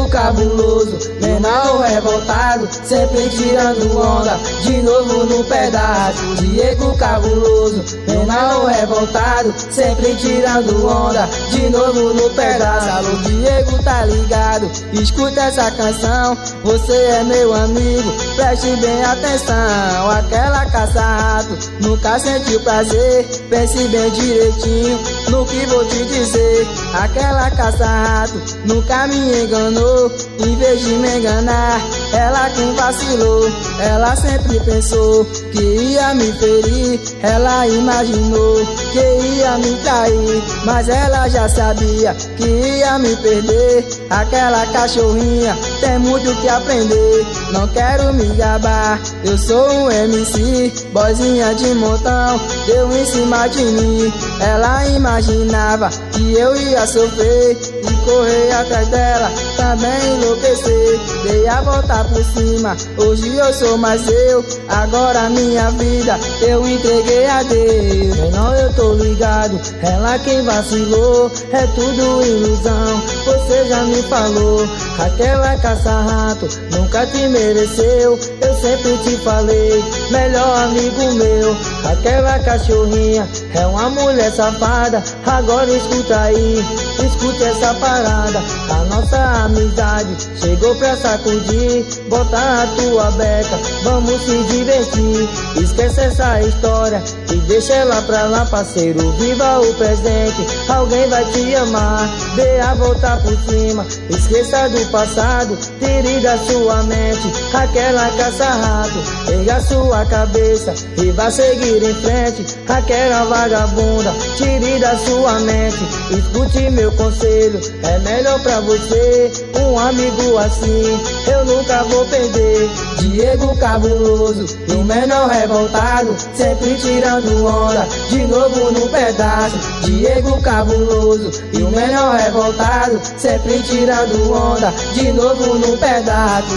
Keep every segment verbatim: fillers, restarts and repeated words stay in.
Diego cabuloso, menor revoltado, sempre tirando onda, de novo no pedaço. Diego cabuloso, menor revoltado, sempre tirando onda, de novo no pedaço. Alô Diego, tá ligado? Escuta essa canção, você é meu amigo, preste bem atenção. Aquela caça-rato nunca sentiu prazer, pense bem direitinho no que vou te dizer. Aquela caça-rato nunca me enganou, em vez de me enganar, ela quem vacilou. Ela sempre pensou que ia me ferir, ela imaginou que ia me trair, mas ela já sabia que ia me perder. Aquela cachorrinha tem muito que aprender, não quero me gabar, eu sou um M C, boizinha de montão, deu em cima de mim. Ela imaginava que eu ia sofrer e correr atrás dela, também enlouquecer. Dei a volta por cima, hoje eu sou mais eu, agora minha vida eu entreguei a Deus. Menor, eu tô ligado, ela quem vacilou, é tudo ilusão, você já me falou. Aquela caça-rato nunca te mereceu, eu sempre te falei, melhor amigo meu. Aquela cachorrinha é uma mulher safada, agora escuta aí, escute essa parada. A nossa amizade chegou pra sacudir, bota a tua beca, vamos se divertir. Esquece essa história e deixa ela pra lá, parceiro, viva o presente, alguém vai te amar. Dê a volta por cima, esqueça do passado, tire da sua mente aquela caça-rato, erga sua cabeça e vá seguir em frente. Aquela vagabunda, tire da sua mente, escute meu conselho, é melhor pra você, um amigo assim eu nunca vou perder. Diego cabuloso, o menor revoltado, sempre tirando onda, de novo no pedaço. Diego cabuloso, e o menor revoltado, sempre tirando onda, de novo no pedaço.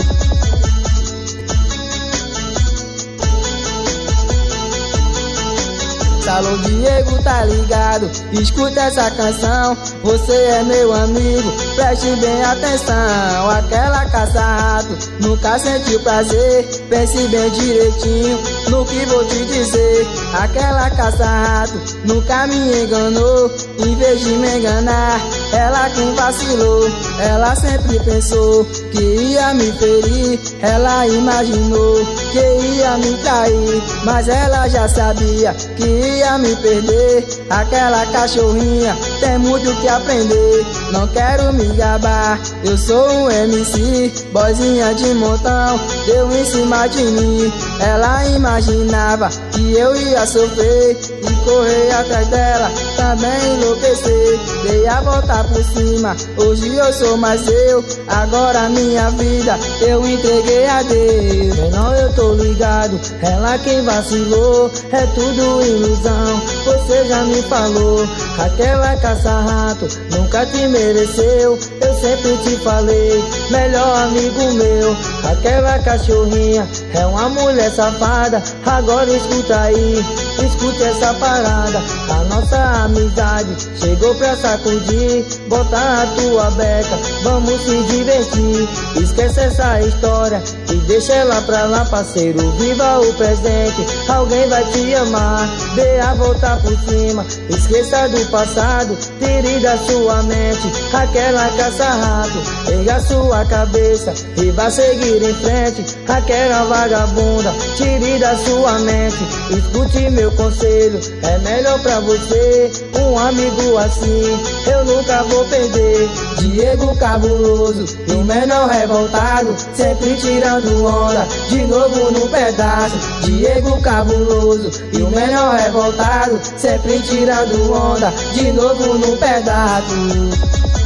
Alô Diego, tá ligado? Escuta essa canção, você é meu amigo, preste bem atenção. Aquela caça-rato nunca sentiu prazer, pense bem direitinho no que vou te dizer. Aquela caça-rato nunca me enganou, em vez de me enganar, ela quem vacilou. Ela sempre pensou que ia me ferir, ela imaginou que ia me trair, mas ela já sabia que ia me perder. Aquela cachorrinha tem muito que aprender, não quero me gabar, eu sou um M C, boizinha de montão, deu em cima de mim. Ela imaginava que eu ia sofrer e correr atrás dela, também enlouquecer. Dei a volta por cima, hoje eu sou mais eu, agora minha vida eu entreguei a Deus. Menor, eu tô ligado, ela quem vacilou, é tudo ilusão, você já me falou. Aquela caça-rato nunca te mereceu, eu sempre te falei, melhor amigo meu. Aquela cachorrinha é uma mulher safada, agora escuta aí, escute essa parada. A nossa amizade chegou pra sacudir, bota a tua beca, vamos se divertir. Esquece essa história e deixa ela pra lá, parceiro, viva o presente, alguém vai te amar. Dê a volta por cima, esqueça do passado, tire da sua mente aquela caça-rato, erga sua cabeça e vá seguir em frente. Aquela vagabunda, tire da sua mente, escute meu conselho, é melhor pra você, um amigo assim eu nunca vou perder. Diego cabuloso, e o menor revoltado, sempre tirando onda, de novo no pedaço. Diego cabuloso, e o menor revoltado, sempre tirando onda, de novo no pedaço.